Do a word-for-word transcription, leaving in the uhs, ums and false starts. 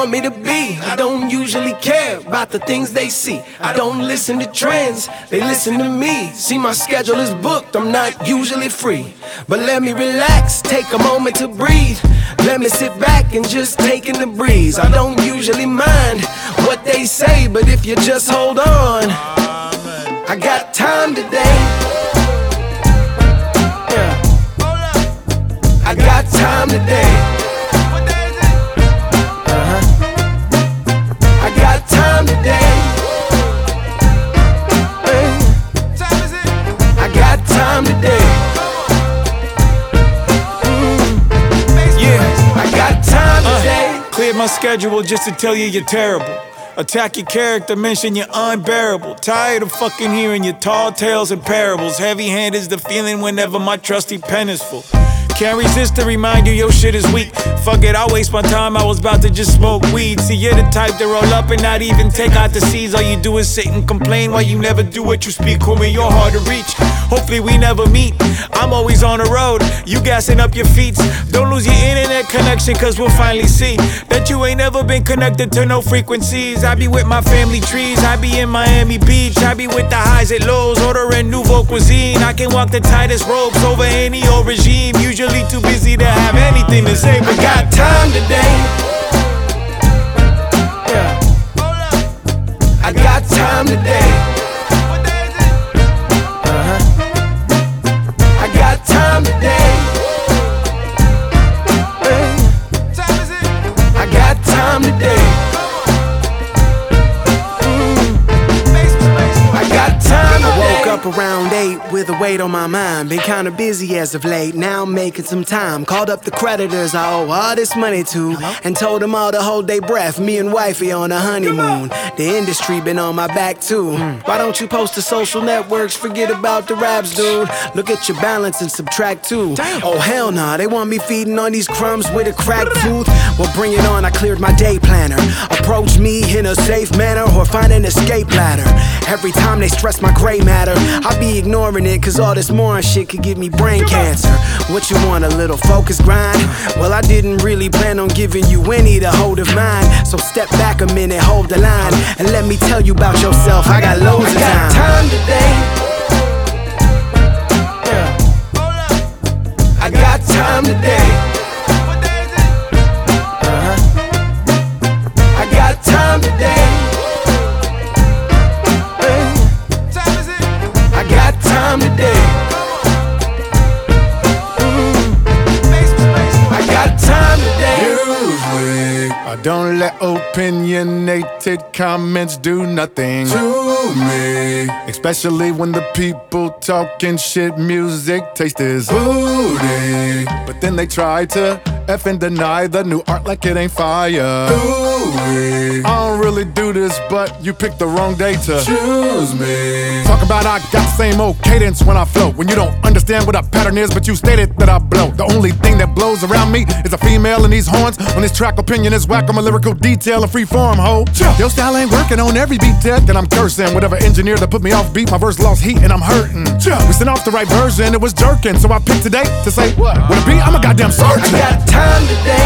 want me to be. I don't usually care about the things they see. I don't listen to trends, they listen to me. See, my schedule is booked, I'm not usually free. But let me relax, take a moment to breathe. Let me sit back and just take in the breeze. I don't usually mind what they say, but if you just hold on, I got time today. Yeah. I got time today. Uh-huh. I got time today. Hey. I got time today. Mm. Yeah, I got time today. Uh, cleared my schedule just to tell you you're terrible. Attack your character, mention you're unbearable. Tired of fucking hearing your tall tales and parables. Heavy hand is the feeling whenever my trusty pen is full. Can't resist to remind you your shit is weak. Fuck it, I'll waste my time, I was about to just smoke weed. See, you're the type to roll up and not even take out the seeds. All you do is sit and complain while you never do what you speak. Homie, you're hard to reach, hopefully we never meet. I'm always on the road, you gassing up your feet. Don't lose your internet connection, cause we'll finally see that you ain't never been connected to no frequencies. I be with my family trees, I be in Miami Beach. I be with the highs and lows, ordering nouveau cuisine. I can walk the tightest ropes over any old regime. Usually too busy to have anything to say, but got time today. Yeah. I got time today. Uh-huh. I got time today. Hey. I got time today. Mm. I got time today. I woke up around eight with a weight on my mind. Been kinda busy as of late, now I'm making some time. Called up the creditors I owe all this money to, and told them all to hold their breath. Me and wifey on a honeymoon. The industry been on my back too. Why don't you post to social networks? Forget about the raps, dude. Look at your balance and subtract two. Oh hell nah, they want me feeding on these crumbs with a cracked tooth. Well bring it on, I cleared my day planner. Approach me in a safe manner or find an escape ladder. Every time they stress my gray matter, I be ignoring it, cause all this moron shit could give me brain cancer. What you want, a little focus grind? Well, I didn't really plan on giving you any to hold of mine. So step back a minute, hold the line, and let me tell you about yourself. I got loads of time. I got time today. Yeah. I got time today. Uh-huh. I got time today. Time today. Mm. I got time today. Usually, I don't let opinionated comments do nothing to me, especially when the people talking shit. Music taste is booty, but then they try to F and deny the new art like it ain't fire. Ooh-wee. I don't really do this, but you picked the wrong day to choose me. Talk about I got the same old cadence when I flow. When you don't understand what a pattern is, but you stated that I blow. The only thing that blows around me is a female and these horns. On this track, opinion is whack. I'm a lyrical detail and free form, ho. Your style ain't working on every beat dead, then I'm cursing. Whatever engineer that put me off beat, my verse lost heat and I'm hurting. We sent off the right version, it was jerking. So I picked today to say, what? With a beat, I'm a goddamn surgeon. I got time today.